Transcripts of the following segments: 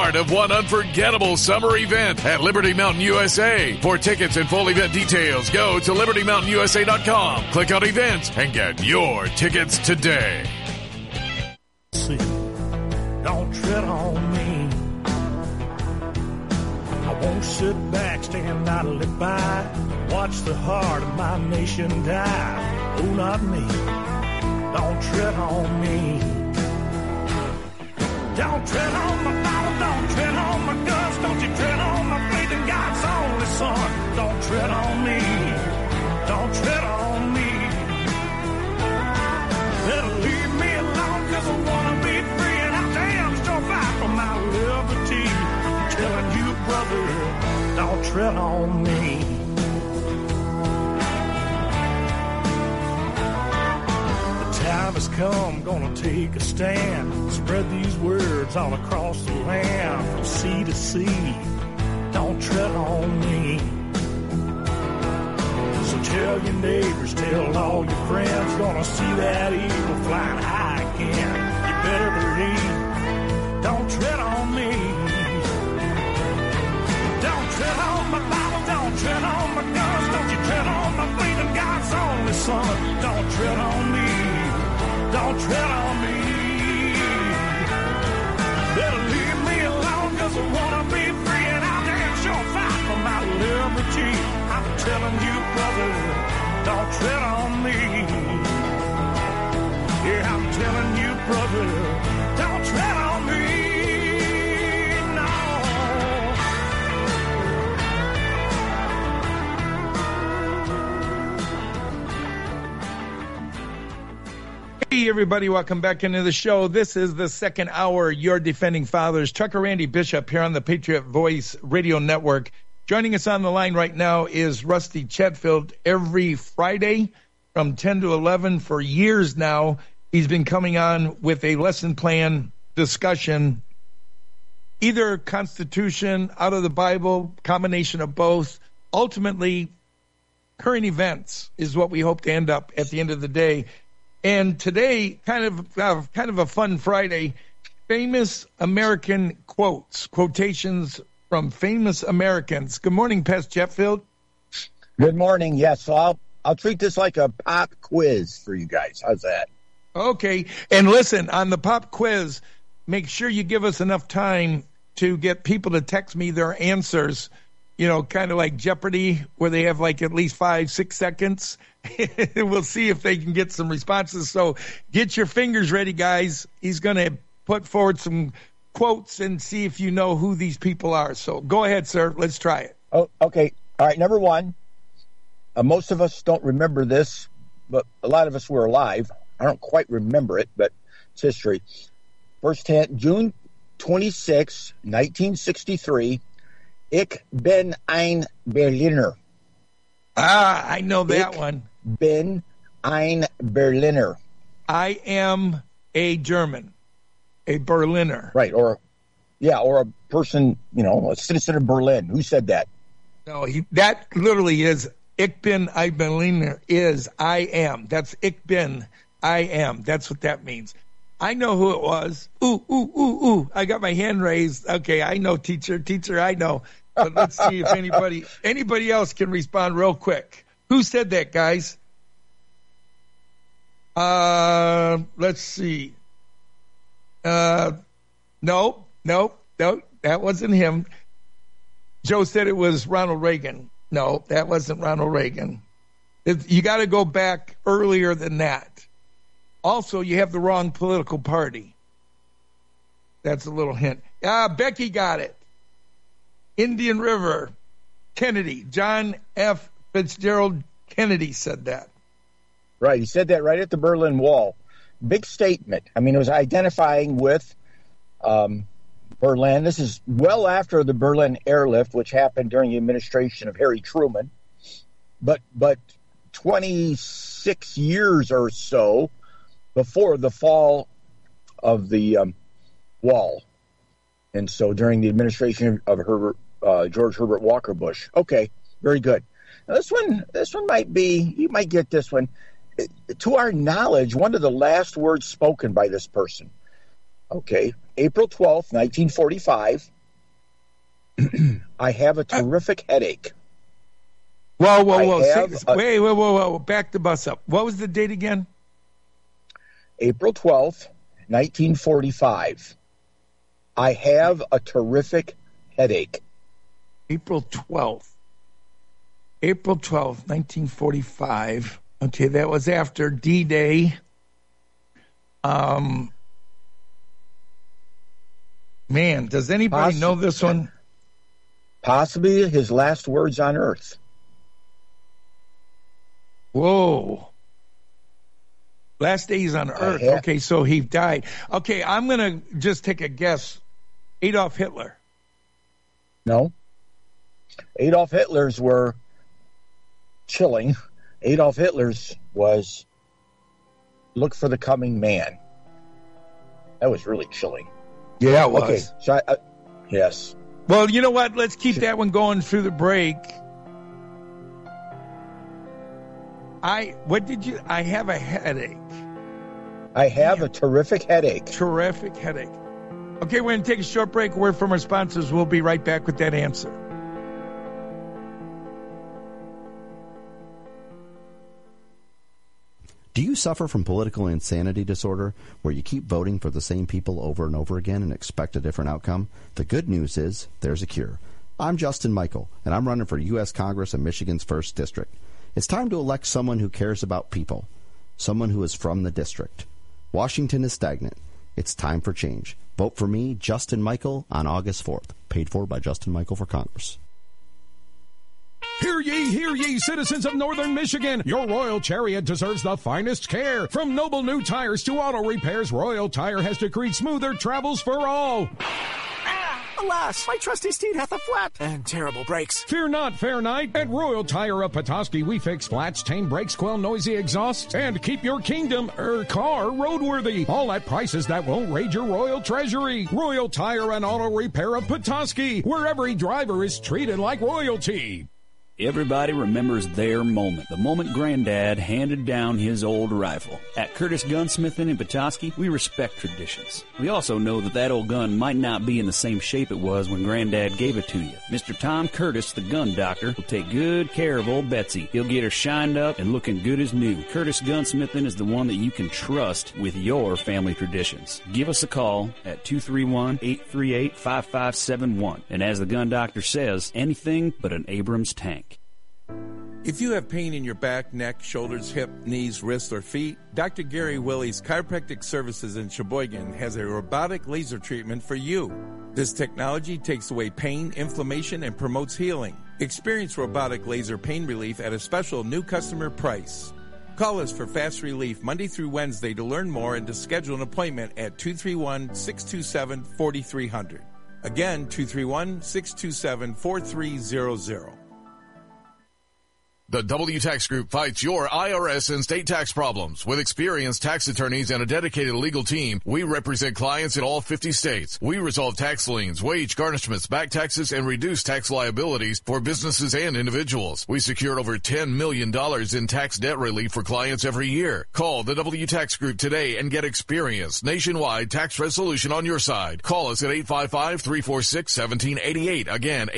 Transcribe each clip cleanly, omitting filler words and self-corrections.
part of one unforgettable summer event at Liberty Mountain USA. For tickets and full event details, go to libertymountainusa.com. Click on events and get your tickets today. Don't tread on me. I won't sit back, stand idly by, watch the heart of my nation die. Oh, not me. Don't tread on me. Don't tread on my Bible, don't tread on my guns, don't you tread on my faith in God's only Son. Don't tread on me. Don't tread on me. Better leave me alone, 'cause I wanna be free, and I damn sure fight for my liberty. I'm telling you, brother, don't tread on me. The time has come, gonna take a stand, spread these words all across the land, from sea to sea. Don't tread on me. So tell your neighbors, tell all your friends, gonna see that eagle flying high again. You better believe, don't tread on me. Don't tread on my Bible, don't tread on my guns, don't you tread on my faith in God's only Son. Don't tread on me, don't tread on me. Better leave me alone, 'cause I wanna be free, and I'll damn sure fight for my liberty. I'm telling you, brother, don't tread on me. Yeah, I'm telling you, brother, don't tread on me. No. Hey, everybody, welcome back into the show. This is the second hour, Your Defending Fathers. Tucker Randy Bishop here on the Patriot Voice Radio Network. Joining us on the line right now is Rusty Chetfield. Every Friday from 10 to 11 for years now, he's been coming on with a lesson plan discussion, either Constitution, out of the Bible, combination of both. Ultimately, current events is what we hope to end up at the end of the day. And today, kind of a fun Friday, famous American quotes, quotations from famous Americans. Good morning, Pastor Chetfield. Good morning. Yes, so I'll treat this like a pop quiz for you guys. How's that? Okay. And listen, on the pop quiz, make sure you give us enough time to get people to text me their answers, you know, kind of like Jeopardy, where they have like at least 5-6 seconds. We'll see if they can get some responses. So get your fingers ready, guys. He's going to put forward some quotes and see if you know who these people are. So go ahead, sir. Let's try it. Oh, okay. All right. Number one, most of us don't remember this, but a lot of us were alive. I don't quite remember it, but it's history. June 26, 1963, Ich bin ein Berliner. I know that one. Bin ein Berliner. I am a German, a Berliner. Right, or a person, you know, a citizen of Berlin. Who said that? No, that literally is Ich bin ein Berliner is I am. That's Ich bin, I am. That's what that means. I know who it was. Ooh. I got my hand raised. Okay, I know, teacher, I know. But let's see if anybody else can respond real quick. Who said that, guys? Let's see. No, that wasn't him. Joe said it was Ronald Reagan. No, that wasn't Ronald Reagan. You got to go back earlier than that. Also, you have the wrong political party. That's a little hint. Becky got it. Indian River, Kennedy, John F. Fitzgerald Kennedy said that. Right, he said that right at the Berlin Wall. Big statement. I mean, it was identifying with Berlin. This is well after the Berlin airlift, which happened during the administration of Harry Truman. But 26 years or so before the fall of the wall. And so during the administration of George Herbert Walker Bush. Okay, very good. Now this one might be, you might get this one. To our knowledge, one of the last words spoken by this person. Okay, April 12th, 1945, I have a terrific headache. Whoa. Whoa. Back the bus up. What was the date again? April 12th, 1945. I have a terrific headache. April 12th, 1945. Okay, that was after D-Day. Man, does anybody know this one? Possibly his last words on Earth. Whoa. Last days on Earth. Okay, so he died. Okay, I'm going to just take a guess. Adolf Hitler. No. Adolf Hitler's were chilling. Adolf Hitler's was Look for the Coming Man. That was really chilling. Yeah, it was. Okay, so yes. Well, you know what? Let's keep that one going through the break. I have a headache. I have a terrific headache. Terrific headache. Okay, we're going to take a short break. A word from our sponsors. We'll be right back with that answer. Do you suffer from political insanity disorder, where you keep voting for the same people over and over again and expect a different outcome? The good news is there's a cure. I'm Justin Michael, and I'm running for U.S. Congress in Michigan's 1st District. It's time to elect someone who cares about people, someone who is from the district. Washington is stagnant. It's time for change. Vote for me, Justin Michael, on August 4th. Paid for by Justin Michael for Congress. Hear ye, citizens of Northern Michigan. Your Royal Chariot deserves the finest care. From noble new tires to auto repairs, Royal Tire has decreed smoother travels for all. Alas, my trusty steed hath a flat and terrible brakes. Fear not, fair knight. At Royal Tire of Petoskey, we fix flats, tame brakes, quell noisy exhausts, and keep your car roadworthy. All at prices that won't raid your royal treasury. Royal Tire and Auto Repair of Petoskey, where every driver is treated like royalty. Everybody remembers their moment, the moment Granddad handed down his old rifle. At Curtis Gunsmithing in Petoskey, we respect traditions. We also know that old gun might not be in the same shape it was when Granddad gave it to you. Mr. Tom Curtis, the gun doctor, will take good care of old Betsy. He'll get her shined up and looking good as new. Curtis Gunsmithing is the one that you can trust with your family traditions. Give us a call at 231-838-5571. And as the gun doctor says, anything but an Abrams tank. If you have pain in your back, neck, shoulders, hip, knees, wrists, or feet, Dr. Gary Willie's Chiropractic Services in Sheboygan has a robotic laser treatment for you. This technology takes away pain, inflammation, and promotes healing. Experience robotic laser pain relief at a special new customer price. Call us for fast relief Monday through Wednesday to learn more and to schedule an appointment at 231-627-4300. Again, 231-627-4300. The W Tax Group fights your IRS and state tax problems. With experienced tax attorneys and a dedicated legal team, we represent clients in all 50 states. We resolve tax liens, wage garnishments, back taxes, and reduce tax liabilities for businesses and individuals. We secured over $10 million in tax debt relief for clients every year. Call the W Tax Group today and get experienced nationwide tax resolution on your side. Call us at 855-346-1788. Again,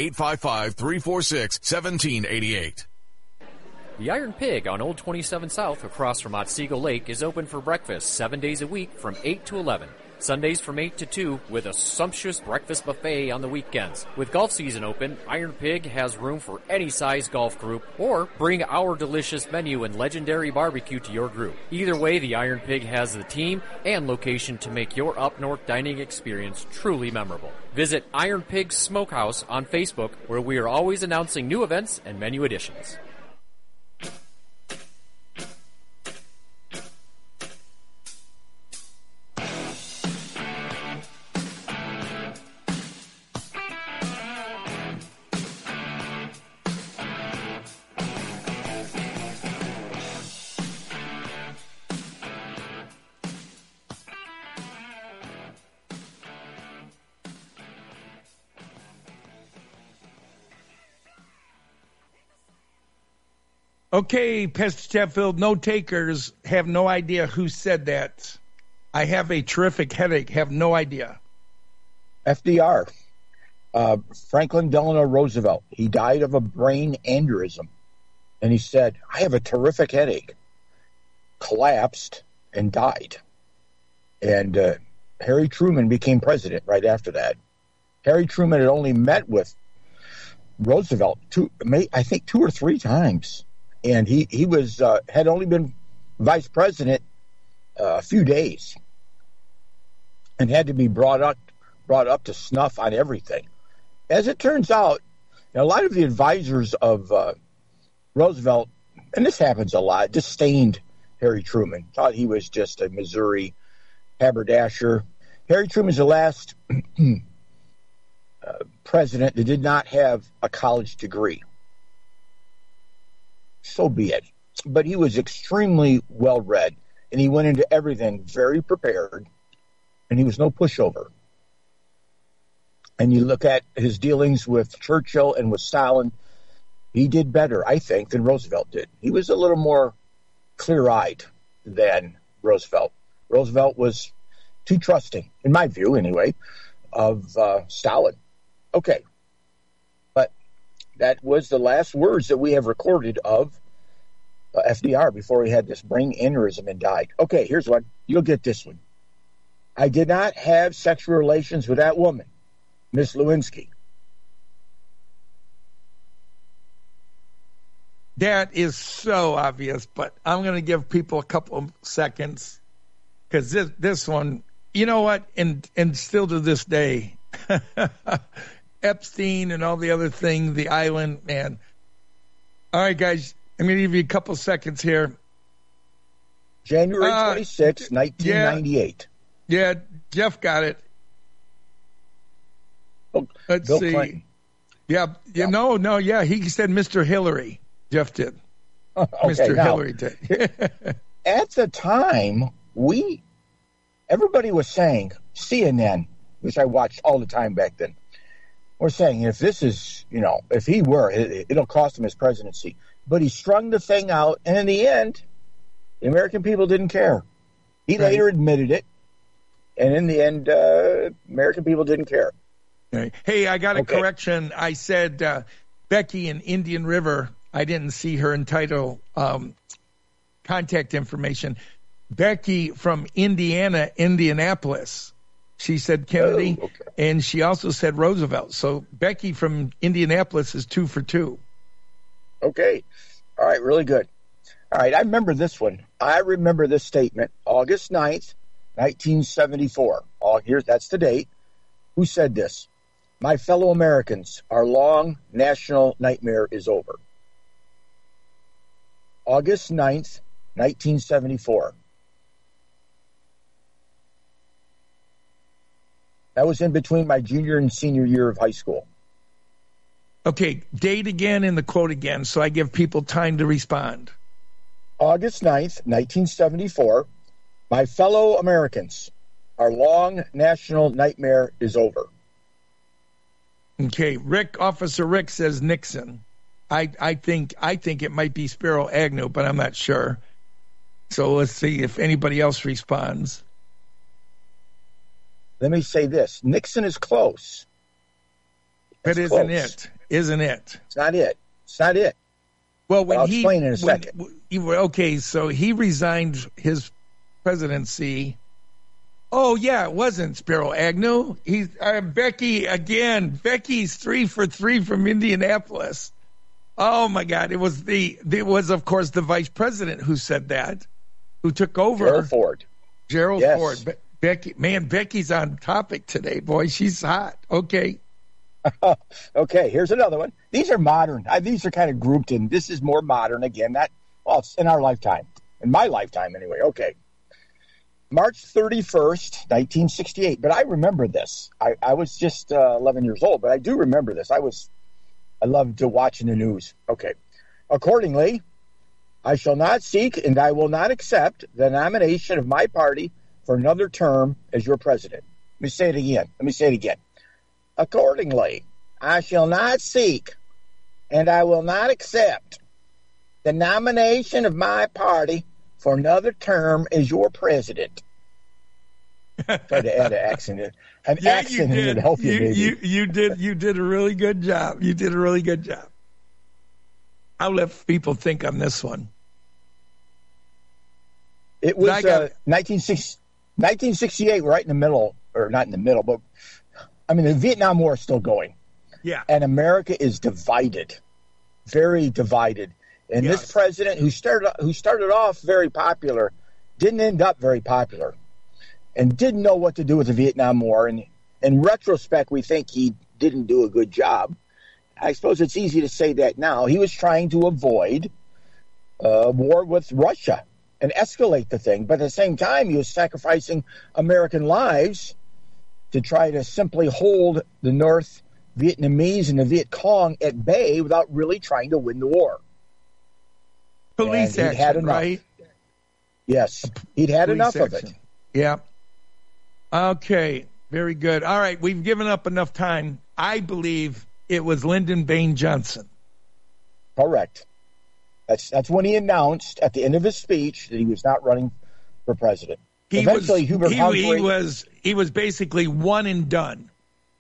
855-346-1788. The Iron Pig on Old 27 South across from Otsego Lake is open for breakfast 7 days a week from 8 to 11. Sundays from 8 to 2 with a sumptuous breakfast buffet on the weekends. With golf season open, Iron Pig has room for any size golf group, or bring our delicious menu and legendary barbecue to your group. Either way, the Iron Pig has the team and location to make your up-north dining experience truly memorable. Visit Iron Pig Smokehouse on Facebook, where we are always announcing new events and menu additions. Okay, Pastor Chatfield, no takers, have no idea who said that. I have a terrific headache, have no idea. FDR. Franklin Delano Roosevelt. He died of a brain aneurysm. And he said, I have a terrific headache. Collapsed and died. And Harry Truman became president right after that. Harry Truman had only met with Roosevelt I think 2 or 3 times. And he was had only been vice president a few days and had to be brought up to snuff on everything. As it turns out, a lot of the advisors of Roosevelt, and this happens a lot, disdained Harry Truman, thought he was just a Missouri haberdasher. Harry Truman's the last president that did not have a college degree. So be it. But he was extremely well-read, and he went into everything very prepared, and he was no pushover. And you look at his dealings with Churchill and with Stalin, he did better, I think, than Roosevelt did. He was a little more clear-eyed than Roosevelt. Roosevelt was too trusting, in my view anyway, of Stalin. Okay. But that was the last words that we have recorded of FDR before he had this brain aneurysm and died. Okay, here's one. You'll get this one. I did not have sexual relations with that woman, Miss Lewinsky. That is so obvious, but I'm going to give people a couple of seconds because this one, you know what, and still to this day, Epstein and all the other things, the island, man. All right, guys, I'm going to give you a couple seconds here. January 26, 1998. Yeah, Jeff got it. Let's Bill see. Clinton. Yeah, he said Mr. Hillary. Jeff did. Okay, Mr. now, Hillary did. At the time, everybody was saying, CNN, which I watched all the time back then, were saying if this is, if he were, it'll cost him his presidency. But he strung the thing out, and in the end, the American people didn't care. He later admitted it, and in the end, American people didn't care. Right. Hey, I got a correction. I said Becky in Indian River. I didn't see her entitled contact information. Becky from Indianapolis. She said Kennedy, and she also said Roosevelt. So Becky from Indianapolis is 2 for 2. Okay. All right, really good. All right, I remember this one. I remember this statement, August 9th, 1974. That's the date. Who said this? My fellow Americans, our long national nightmare is over. August 9th, 1974. That was in between my junior and senior year of high school. Okay, date again and the quote again, so I give people time to respond. August 9th, 1974. My fellow Americans, our long national nightmare is over. Okay, Officer Rick says Nixon. I think it might be Spiro Agnew, but I'm not sure. So let's see if anybody else responds. Let me say this. Nixon is close. But isn't it? Isn't it? It's not it. It's not it. Well, when I'll explain in a second. Okay, so he resigned his presidency. Oh, yeah, it wasn't Spiro Agnew. Becky again. Becky's 3 for 3 from Indianapolis. Oh my God! It was of course the vice president who said that, who took over. Gerald Ford. Becky's on topic today, boy. She's hot. Okay. Okay. Here's another one. These are modern. These are kind of grouped in. This is more modern again. It's in our lifetime, in my lifetime anyway. Okay. March 31st, 1968. But I remember this. I was just 11 years old, but I do remember this. I loved watching the news. Okay. Accordingly, I shall not seek and I will not accept the nomination of my party for another term as your president. Let me say it again. Accordingly, I shall not seek and I will not accept the nomination of my party for another term as your president. Try to add an accent in. an accent would help you, maybe. You did a really good job. You did a really good job. I'll let people think on this one. It was 1968, right in the middle, or not in the middle, but I mean, the Vietnam War is still going. Yeah. And America is divided, very divided. And this president, who started off very popular, didn't end up very popular, and didn't know what to do with the Vietnam War. And in retrospect, we think he didn't do a good job. I suppose it's easy to say that now. He was trying to avoid war with Russia and escalate the thing. But at the same time, he was sacrificing American lives to try to simply hold the North Vietnamese and the Viet Cong at bay without really trying to win the war. Police action, right? Yes, he'd had enough of it. Yeah. Okay, very good. All right, we've given up enough time. I believe it was Lyndon Baines Johnson. Correct. That's when he announced at the end of his speech that he was not running for president. Eventually, Hubert Humphrey was basically one and done.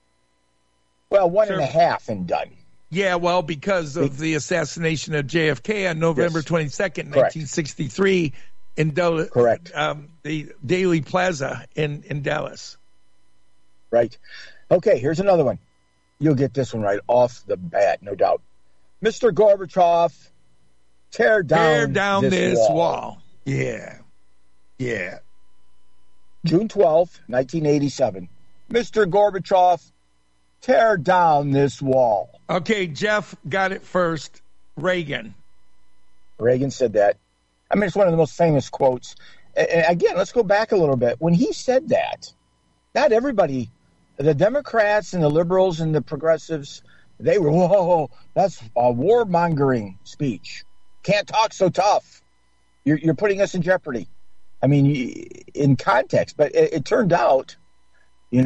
Well, one and a half and done. Yeah, well, because of the assassination of JFK on November 22nd, 1963, in Dallas, the Daley Plaza in Dallas. Right. Okay, here's another one. You'll get this one right off the bat, no doubt. Mr. Gorbachev, tear down this wall. Yeah. Yeah. June 12th, 1987. Mr. Gorbachev, tear down this wall. Okay, Jeff got it first. Reagan said that. I mean, it's one of the most famous quotes. And again, let's go back a little bit. When he said that, not everybody, the Democrats and the liberals and the progressives, they were, whoa, that's a warmongering speech. Can't talk so tough. You're putting us in jeopardy. I mean, in context. But it turned out, he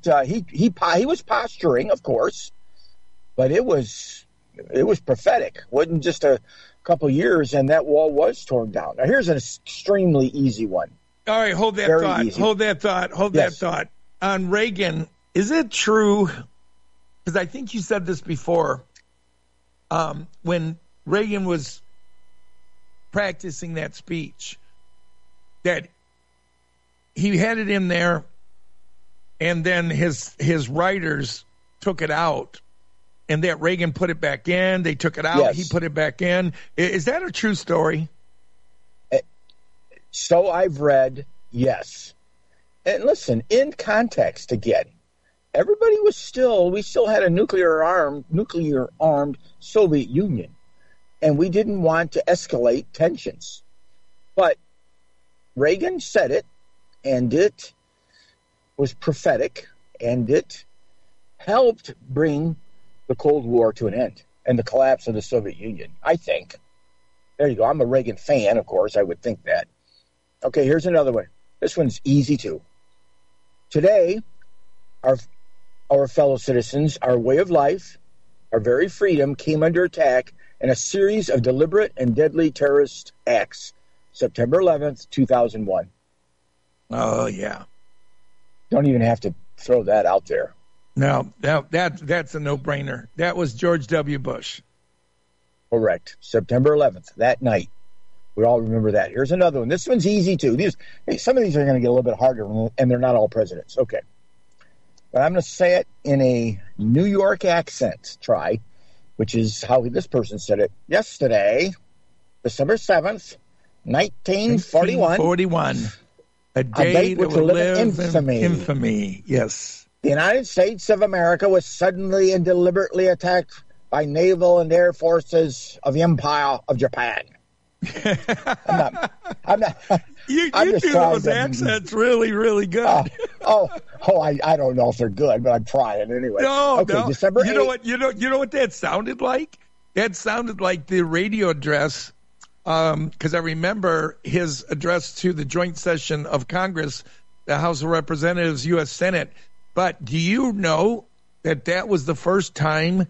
was posturing, of course, but it was prophetic. It wasn't just a couple years, and that wall was torn down. Now, here's an extremely easy one. All right, hold that thought. On Reagan, is it true, because I think you said this before, when Reagan was practicing that speech, that he had it in there, and then his writers took it out, and that Reagan put it back in. They took it out. Yes. He put it back in. Is that a true story? So I've read, yes. And listen, in context again, we still had a nuclear armed Soviet Union, and we didn't want to escalate tensions. But Reagan said it, and it was prophetic, and it helped bring the Cold War to an end and the collapse of the Soviet Union, I think. There you go. I'm a Reagan fan, of course. I would think that. Okay, here's another one. This one's easy, too. Today, our fellow citizens, our way of life, our very freedom came under attack in a series of deliberate and deadly terrorist acts. September 11th, 2001. Oh, yeah. Don't even have to throw that out there. No, that's a no-brainer. That was George W. Bush. Correct. September 11th, that night. We all remember that. Here's another one. This one's easy, too. Some of these are going to get a little bit harder, and they're not all presidents. Okay. But I'm going to say it in a New York accent, which is how this person said it. Yesterday, December 7th, 1941. A day that will live in infamy. Yes. The United States of America was suddenly and deliberately attacked by naval and air forces of the Empire of Japan. I'm not. You do those accents really, really good. I don't know if they're good, but I'm trying anyway. No. December 8th. You know what that sounded like? That sounded like the radio address. Because I remember his address to the joint session of Congress, the House of Representatives, U.S. Senate. But do you know that was the first time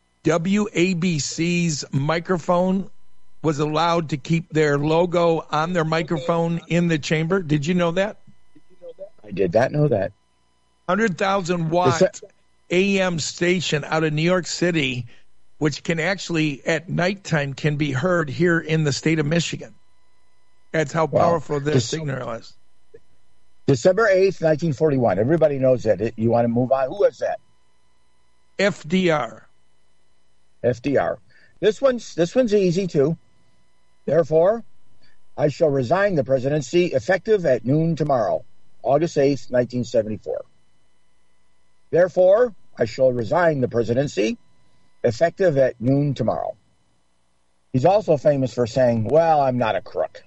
WABC's microphone was allowed to keep their logo on their microphone in the chamber? Did you know that? I did not know that. 100,000 watt AM station out of New York City, which can actually at nighttime can be heard here in the state of Michigan. That's how powerful this signal is. December 8th, 1941. Everybody knows that. You want to move on? Who was that? FDR. This one's easy too. Therefore, I shall resign the presidency effective at noon tomorrow, August 8th, 1974. Therefore, I shall resign the presidency effective at noon tomorrow. He's also famous for saying, well, I'm not a crook.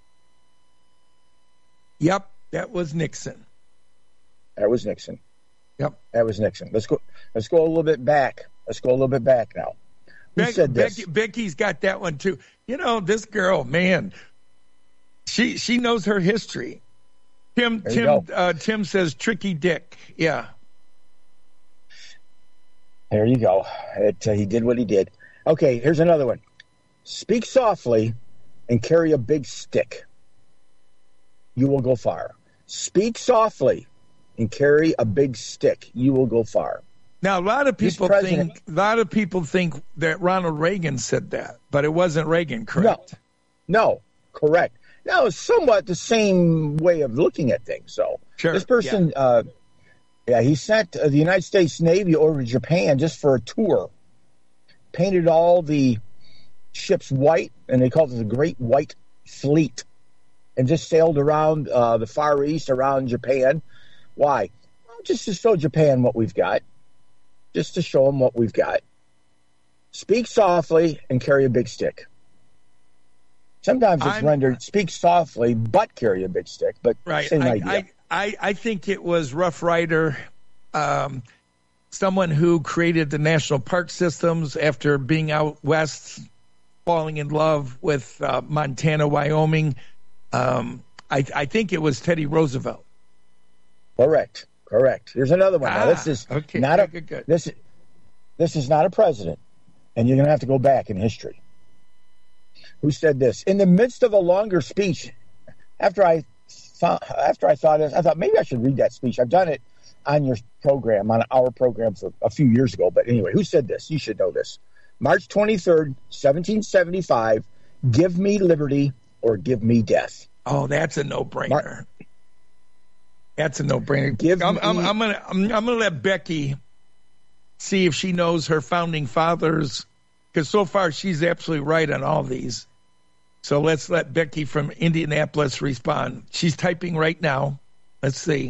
Yep, that was Nixon. That was Nixon. Yep. That was Nixon. Let's go a little bit back. Let's go a little bit back now. Who said this? Becky's got that one too. You know, this girl, man, she knows her history. Tim says Tricky Dick. Yeah. There you go. He did what he did. Okay, here's another one. Speak softly and carry a big stick. You will go far. Speak softly and carry a big stick. You will go far. Now, a lot of people think that Ronald Reagan said that, but it wasn't Reagan, correct? No, correct. Now, it's somewhat the same way of looking at things. So sure, this person, he sent the United States Navy over to Japan just for a tour. Painted all the ships white, and they called it the Great White Fleet, and just sailed around the Far East, around Japan. Why? Well, just to show Japan what we've got. Just to show them what we've got. Speak softly and carry a big stick. Sometimes it's rendered speak softly but carry a big stick, but same idea. I think it was Rough Rider, someone who created the national park systems after being out west, falling in love with Montana, Wyoming. I think it was Teddy Roosevelt. Correct. Here's another one. Now, this is not good. This is not a president, and you're going to have to go back in history. Who said this? In the midst of a longer speech, after I thought maybe I should read that speech. I've done it on your program, on our program for a few years ago. But anyway, who said this? You should know this. March 23rd, 1775, give me liberty or give me death. Oh, that's a no-brainer. That's a no-brainer. I'm gonna let Becky see if she knows her founding fathers, because so far she's absolutely right on all these. So let's let Becky from Indianapolis respond. She's typing right now. Let's see.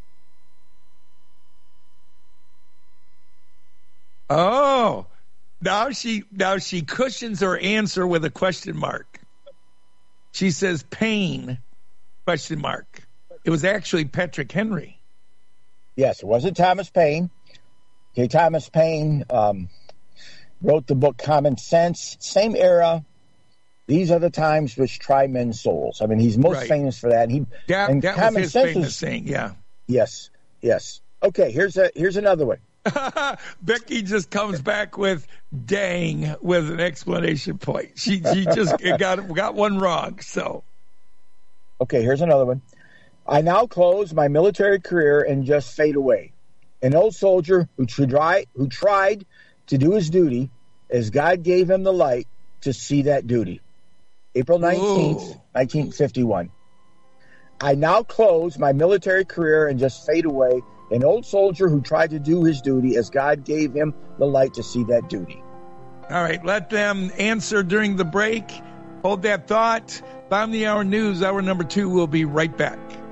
Oh, now she cushions her answer with a question mark. She says Paine, question mark. It was actually Patrick Henry. Yes, it wasn't Thomas Paine. Okay, Thomas Paine wrote the book Common Sense. Same era. These are the times which try men's souls. I mean, he's most famous for that. And that was his famous saying, yeah. Yes. Okay, here's another one. Becky just comes back with "dang" with an exclamation point. She just got one wrong. So, okay, here's another one. I now close my military career and just fade away. An old soldier who tried to do his duty as God gave him the light to see that duty. April 19th, 1951. I now close my military career and just fade away. An old soldier who tried to do his duty as God gave him the light to see that duty. All right, let them answer during the break. Hold that thought. Bottom of the hour news, hour number 2, will be right back.